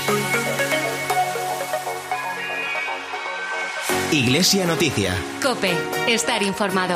Iglesia Noticia. COPE. Estar informado.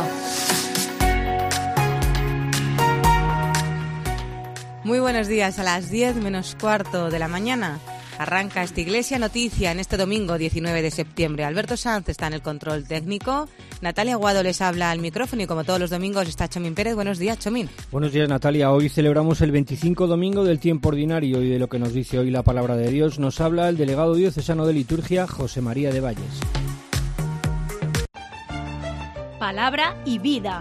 Muy buenos días. A las 10 menos cuarto de la mañana arranca esta Iglesia Noticia en este domingo 19 de septiembre. Alberto Sanz está en el control técnico. Natalia Aguado les habla al micrófono y como todos los domingos está Chomín Pérez. Buenos días, Chomín. Buenos días, Natalia. Hoy celebramos el 25 domingo del tiempo ordinario y de lo que nos dice hoy la palabra de Dios nos habla el delegado diocesano de liturgia, José María de Valles. Palabra y vida.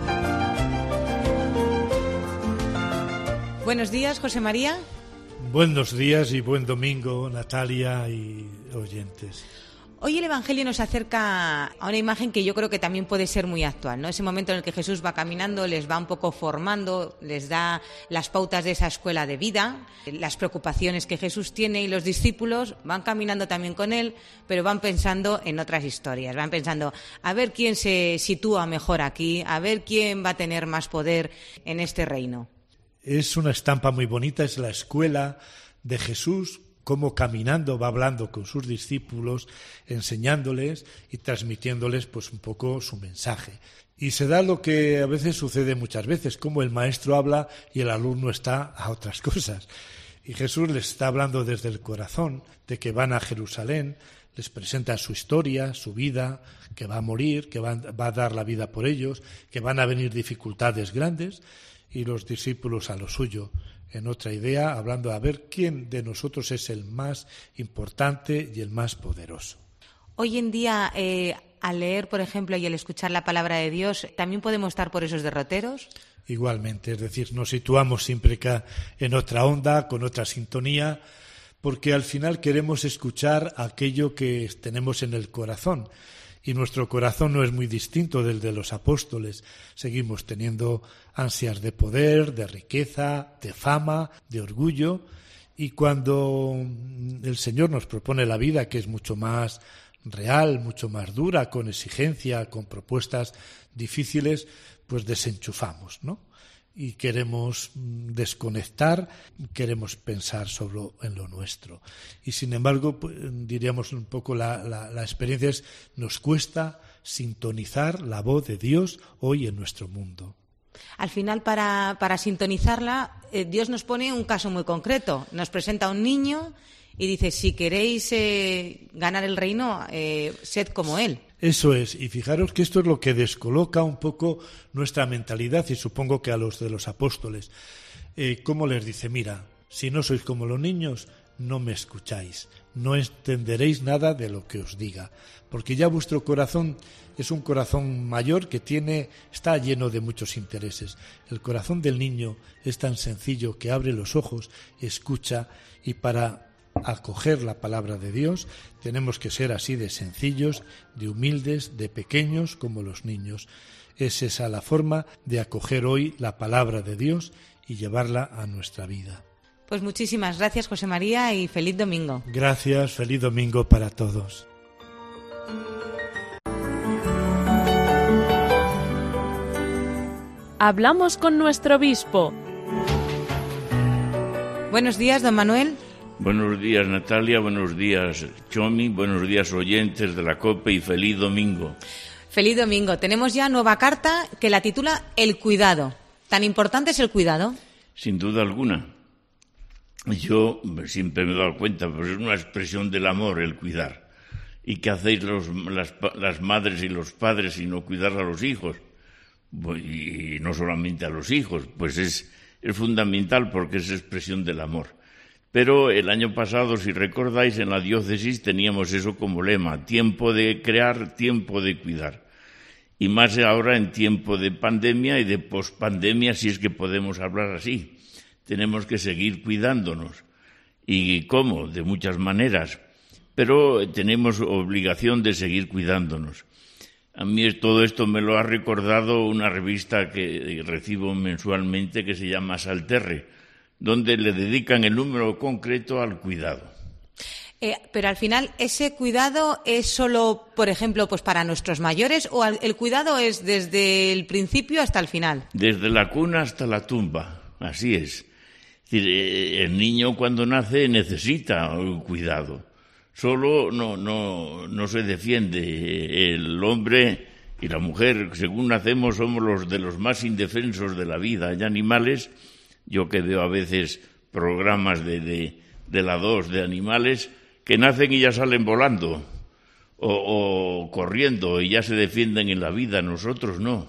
Buenos días, José María. Buenos días y buen domingo, Natalia y oyentes. Hoy el Evangelio nos acerca a una imagen que yo creo que también puede ser muy actual, ¿no? Ese momento en el que Jesús va caminando, les va un poco formando, les da las pautas de esa escuela de vida, las preocupaciones que Jesús tiene, y los discípulos van caminando también con él, pero van pensando en otras historias, van pensando a ver quién se sitúa mejor aquí, a ver quién va a tener más poder en este reino. Es una estampa muy bonita, es la escuela de Jesús, cómo caminando va hablando con sus discípulos, enseñándoles y transmitiéndoles pues un poco su mensaje. Y se da lo que a veces sucede muchas veces, como el maestro habla y el alumno está a otras cosas. Y Jesús les está hablando desde el corazón de que van a Jerusalén, les presenta su historia, su vida, que va a morir, que va a dar la vida por ellos, que van a venir dificultades grandes, y los discípulos a lo suyo, en otra idea, hablando a ver quién de nosotros es el más importante y el más poderoso. Hoy en día, al leer, por ejemplo, y al escuchar la palabra de Dios, ¿también podemos estar por esos derroteros? Igualmente, es decir, nos situamos siempre en otra onda, con otra sintonía, porque al final queremos escuchar aquello que tenemos en el corazón. Y nuestro corazón no es muy distinto del de los apóstoles. Seguimos teniendo ansias de poder, de riqueza, de fama, de orgullo. Y cuando el Señor nos propone la vida, que es mucho más real, mucho más dura, con exigencia, con propuestas difíciles, pues desenchufamos, ¿no? Y queremos desconectar, queremos pensar en lo nuestro. Y sin embargo, pues, diríamos un poco la experiencia es, nos cuesta sintonizar la voz de Dios hoy en nuestro mundo. Al final, para sintonizarla, Dios nos pone un caso muy concreto. Nos presenta a un niño y dice, si queréis ganar el reino, sed como él. Eso es, y fijaros que esto es lo que descoloca un poco nuestra mentalidad y supongo que a los de los apóstoles. ¿Cómo les dice? Mira, si no sois como los niños, no me escucháis, no entenderéis nada de lo que os diga, porque ya vuestro corazón es un corazón mayor que está lleno de muchos intereses. El corazón del niño es tan sencillo que abre los ojos, escucha y para acoger la palabra de Dios tenemos que ser así de sencillos, de humildes, de pequeños como los niños. Es esa la forma de acoger hoy la palabra de Dios y llevarla a nuestra vida. Pues muchísimas gracias, José María, y feliz domingo. Gracias, feliz domingo para todos. Hablamos con nuestro obispo. Buenos días, don Manuel. Buenos días, Natalia, buenos días, Chomi, buenos días, oyentes de la COPE, y feliz domingo. Feliz domingo. Tenemos ya nueva carta que la titula El cuidado. ¿Tan importante es el cuidado? Sin duda alguna. Yo siempre me he dado cuenta, pues es una expresión del amor el cuidar. ¿Y qué hacéis las madres y los padres sino cuidar a los hijos? Y no solamente a los hijos, pues es fundamental porque es expresión del amor. Pero el año pasado, si recordáis, en la diócesis teníamos eso como lema, tiempo de crear, tiempo de cuidar. Y más ahora en tiempo de pandemia y de pospandemia, si es que podemos hablar así. Tenemos que seguir cuidándonos. ¿Y cómo? De muchas maneras. Pero tenemos obligación de seguir cuidándonos. A mí todo esto me lo ha recordado una revista que recibo mensualmente que se llama Salterre, donde le dedican el número concreto al cuidado. Pero al final, ¿ese cuidado es solo, por ejemplo, pues para nuestros mayores o el cuidado es desde el principio hasta el final? Desde la cuna hasta la tumba, así es. Es decir, el niño cuando nace necesita cuidado. Solo no se defiende. El hombre y la mujer, según nacemos, somos los más indefensos de la vida. Hay animales, yo que veo a veces programas de la 2 de animales, que nacen y ya salen volando o corriendo y ya se defienden en la vida. Nosotros no.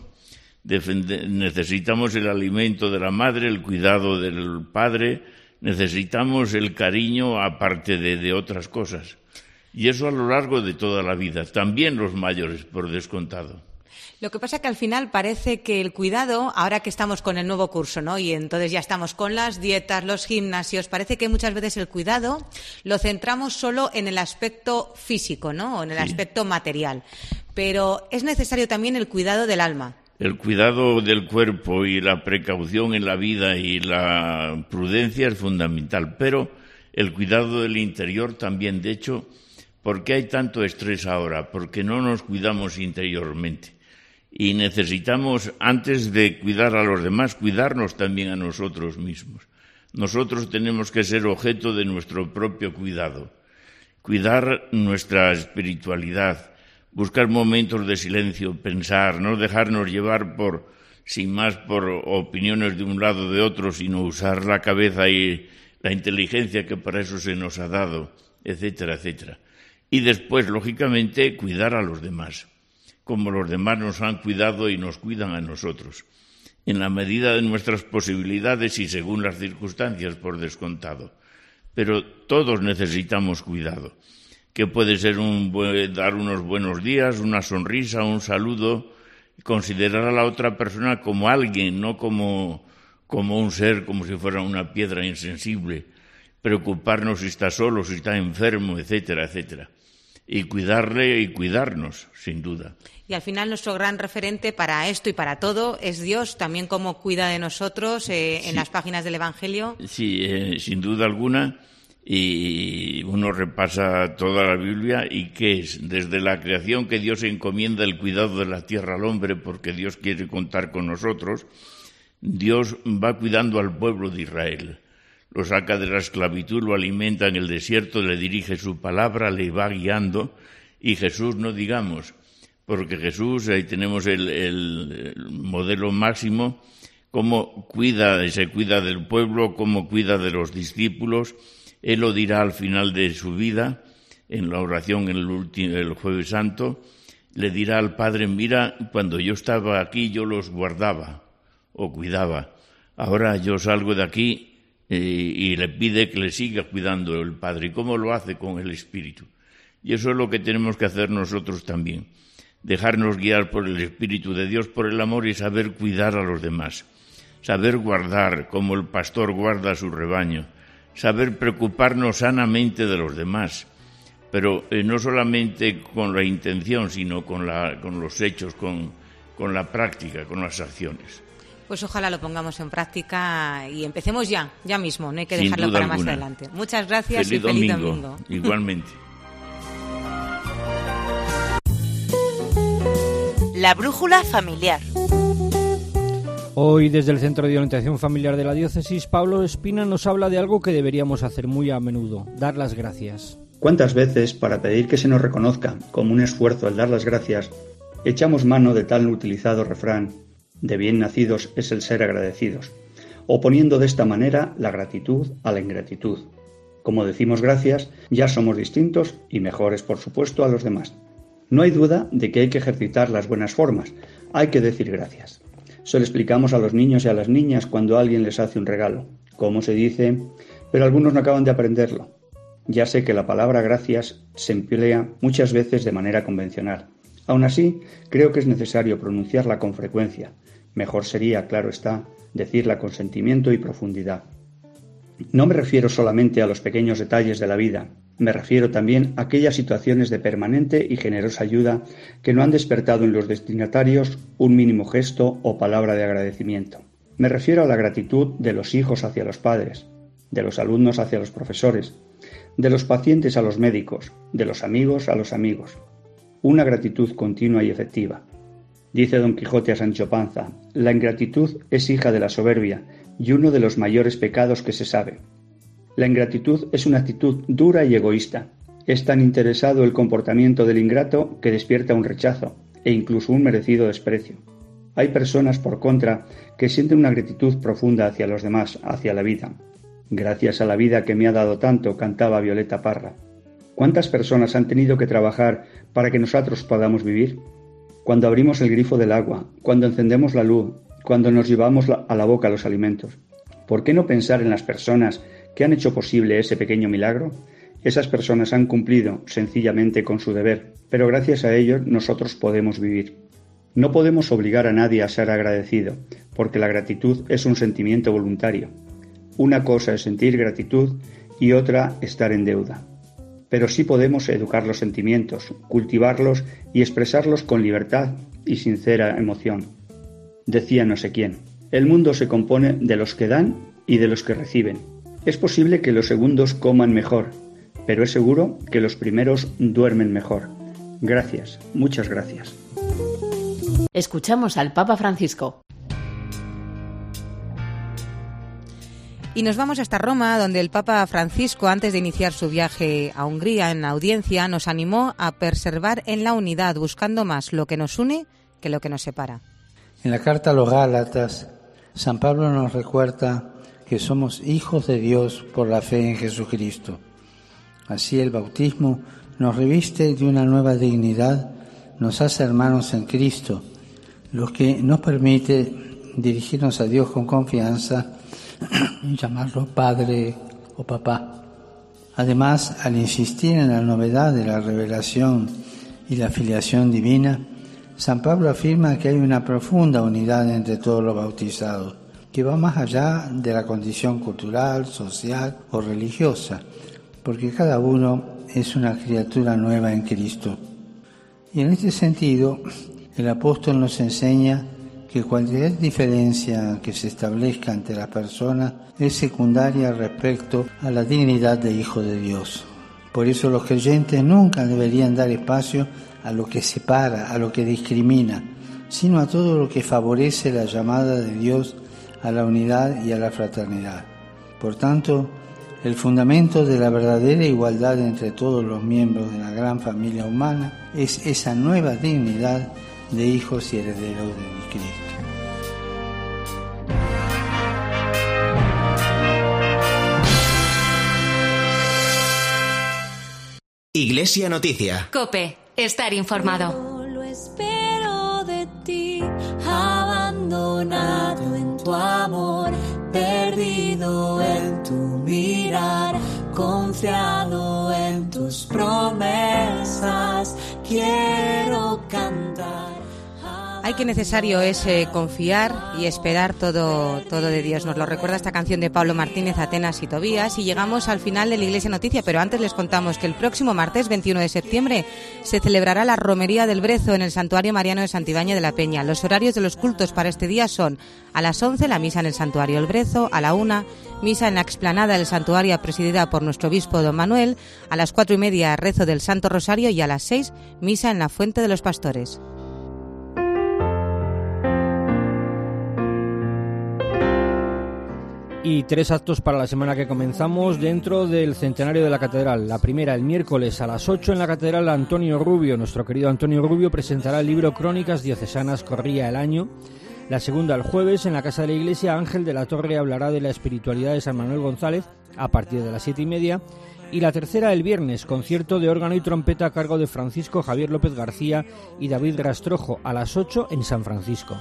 Necesitamos el alimento de la madre, el cuidado del padre, necesitamos el cariño aparte de otras cosas. Y eso a lo largo de toda la vida, también los mayores, por descontado. Lo que pasa es que al final parece que el cuidado, ahora que estamos con el nuevo curso, ¿no? Y entonces ya estamos con las dietas, los gimnasios, parece que muchas veces el cuidado lo centramos solo en el aspecto físico, ¿no? O en el aspecto material. Pero es necesario también el cuidado del alma. El cuidado del cuerpo y la precaución en la vida y la prudencia es fundamental, pero el cuidado del interior también. De hecho, ¿por qué hay tanto estrés ahora? Porque no nos cuidamos interiormente. Y necesitamos, antes de cuidar a los demás, cuidarnos también a nosotros mismos. Nosotros tenemos que ser objeto de nuestro propio cuidado. Cuidar nuestra espiritualidad, buscar momentos de silencio, pensar, no dejarnos llevar por opiniones de un lado o de otro, sino usar la cabeza y la inteligencia que para eso se nos ha dado, etcétera, etcétera. Y después, lógicamente, cuidar a los demás, como los demás nos han cuidado y nos cuidan a nosotros, en la medida de nuestras posibilidades y según las circunstancias, por descontado. Pero todos necesitamos cuidado, que puede ser dar unos buenos días, una sonrisa, un saludo, considerar a la otra persona como alguien, no como un ser, como si fuera una piedra insensible, preocuparnos si está solo, si está enfermo, etcétera, etcétera. Y cuidarle y cuidarnos, sin duda. Y al final nuestro gran referente para esto y para todo es Dios, también como cuida de nosotros en las páginas del Evangelio. Sí, sin duda alguna. Y uno repasa toda la Biblia y ¿qué es? Desde la creación, que Dios encomienda el cuidado de la tierra al hombre porque Dios quiere contar con nosotros. Dios va cuidando al pueblo de Israel. Lo saca de la esclavitud, lo alimenta en el desierto, le dirige su palabra, le va guiando. Y Jesús, no digamos, porque Jesús, ahí tenemos el modelo máximo, cómo se cuida del pueblo, cómo cuida de los discípulos. Él lo dirá al final de su vida, en la oración el Jueves Santo, le dirá al Padre: mira, cuando yo estaba aquí yo los guardaba o cuidaba. Ahora yo salgo de aquí y le pide que le siga cuidando el Padre. ¿Y cómo lo hace? Con el Espíritu. Y eso es lo que tenemos que hacer nosotros también. Dejarnos guiar por el Espíritu de Dios, por el amor, y saber cuidar a los demás. Saber guardar, como el pastor guarda a su rebaño. Saber preocuparnos sanamente de los demás. Pero no solamente con la intención, sino con los hechos, con la práctica, con las acciones. Pues ojalá lo pongamos en práctica y empecemos ya mismo, no hay que dejarlo para más adelante. Muchas gracias y feliz domingo. Igualmente. La brújula familiar. Hoy, desde el Centro de Orientación Familiar de la Diócesis, Pablo Espina nos habla de algo que deberíamos hacer muy a menudo: dar las gracias. ¿Cuántas veces, para pedir que se nos reconozca como un esfuerzo el dar las gracias, echamos mano de tal utilizado refrán: de bien nacidos es el ser agradecidos, oponiendo de esta manera la gratitud a la ingratitud? Como decimos gracias, ya somos distintos y mejores, por supuesto, a los demás. No hay duda de que hay que ejercitar las buenas formas, hay que decir gracias. Se lo explicamos a los niños y a las niñas cuando alguien les hace un regalo. ¿Cómo se dice? Pero algunos no acaban de aprenderlo. Ya sé que la palabra gracias se emplea muchas veces de manera convencional. Aún así, creo que es necesario pronunciarla con frecuencia. Mejor sería, claro está, decirla con sentimiento y profundidad. No me refiero solamente a los pequeños detalles de la vida, me refiero también a aquellas situaciones de permanente y generosa ayuda que no han despertado en los destinatarios un mínimo gesto o palabra de agradecimiento. Me refiero a la gratitud de los hijos hacia los padres, de los alumnos hacia los profesores, de los pacientes a los médicos, de los amigos a los amigos. Una gratitud continua y efectiva. Dice Don Quijote a Sancho Panza: la ingratitud es hija de la soberbia, y uno de los mayores pecados que se sabe. La ingratitud es una actitud dura y egoísta. Es tan interesado el comportamiento del ingrato que despierta un rechazo e incluso un merecido desprecio. Hay personas, por contra, que sienten una gratitud profunda hacia los demás, hacia la vida. Gracias a la vida que me ha dado tanto, cantaba Violeta Parra. ¿Cuántas personas han tenido que trabajar para que nosotros podamos vivir? Cuando abrimos el grifo del agua, cuando encendemos la luz, cuando nos llevamos a la boca los alimentos. ¿Por qué no pensar en las personas que han hecho posible ese pequeño milagro? Esas personas han cumplido sencillamente con su deber, pero gracias a ellos nosotros podemos vivir. No podemos obligar a nadie a ser agradecido, porque la gratitud es un sentimiento voluntario. Una cosa es sentir gratitud y otra estar en deuda. Pero sí podemos educar los sentimientos, cultivarlos y expresarlos con libertad y sincera emoción. Decía no sé quién, el mundo se compone de los que dan y de los que reciben. Es posible que los segundos coman mejor, pero es seguro que los primeros duermen mejor. Gracias, muchas gracias. Escuchamos al Papa Francisco. Y nos vamos hasta Roma, donde el Papa Francisco, antes de iniciar su viaje a Hungría en audiencia, nos animó a perseverar en la unidad, buscando más lo que nos une que lo que nos separa. En la carta a los Gálatas, San Pablo nos recuerda que somos hijos de Dios por la fe en Jesucristo. Así el bautismo nos reviste de una nueva dignidad, nos hace hermanos en Cristo, lo que nos permite dirigirnos a Dios con confianza y llamarlo Padre o Papá. Además, al insistir en la novedad de la revelación y la filiación divina, San Pablo afirma que hay una profunda unidad entre todos los bautizados, que va más allá de la condición cultural, social o religiosa, porque cada uno es una criatura nueva en Cristo. Y en este sentido, el apóstol nos enseña que cualquier diferencia que se establezca entre las personas es secundaria respecto a la dignidad de hijo de Dios. Por eso los creyentes nunca deberían dar espacio a lo que separa, a lo que discrimina, sino a todo lo que favorece la llamada de Dios a la unidad y a la fraternidad. Por tanto, el fundamento de la verdadera igualdad entre todos los miembros de la gran familia humana es esa nueva dignidad de hijos y herederos de Cristo. Iglesia Noticia. COPE. Estar informado. Lo espero de ti, abandonado en tu amor, perdido en tu mirar, confiado en tus promesas, quiero cantar. Ay, qué necesario es confiar y esperar todo de Dios. Nos lo recuerda esta canción de Pablo Martínez, Atenas y Tobías. Y llegamos al final de la Iglesia Noticia, pero antes les contamos que el próximo martes 21 de septiembre se celebrará la Romería del Brezo en el Santuario Mariano de Santibáñez de la Peña. Los horarios de los cultos para este día son: a las 11 la misa en el Santuario El Brezo, a la 1 misa en la explanada del santuario presidida por nuestro obispo don Manuel, a las 4:30 rezo del Santo Rosario y a las 6 misa en la Fuente de los Pastores. Y 3 actos para la semana que comenzamos dentro del centenario de la Catedral. La primera, el miércoles a las 8 en la Catedral, Antonio Rubio, nuestro querido Antonio Rubio, presentará el libro Crónicas Diocesanas, corría el año. La segunda, el jueves, en la Casa de la Iglesia, Ángel de la Torre hablará de la espiritualidad de San Manuel González a partir de las 7:30. Y la tercera, el viernes, concierto de órgano y trompeta a cargo de Francisco Javier López García y David Rastrojo a las 8 en San Francisco.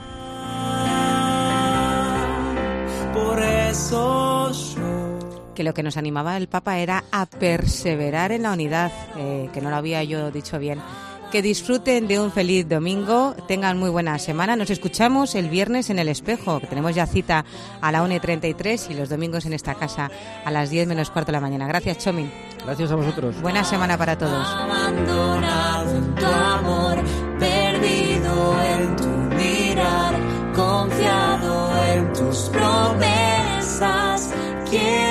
Por eso que lo que nos animaba el Papa era a perseverar en la unidad, que no lo había yo dicho bien. Que disfruten de un feliz domingo, tengan muy buena semana. Nos escuchamos el viernes en El Espejo, que tenemos ya cita a la 1:33 y los domingos en esta casa a las 10 menos cuarto de la mañana. Gracias, Chomin. Gracias a vosotros. Buena semana para todos. Abandonado en tu amor, perdido en tu mirar, confiado en tus promesas, quiero